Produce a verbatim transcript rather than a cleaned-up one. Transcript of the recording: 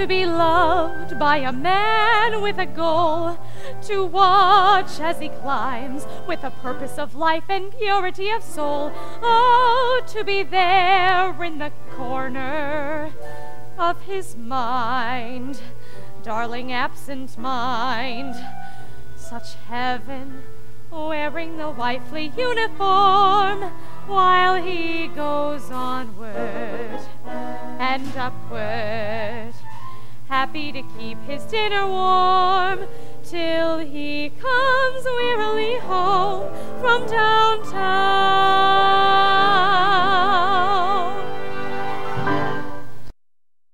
to be loved by a man with a goal, to watch as he climbs with a purpose of life and purity of soul. Oh, to be there in the corner of his mind, darling absent mind, such heaven, wearing the wifely uniform, while he goes onward and upward, happy to keep his dinner warm, till he comes wearily home from downtown.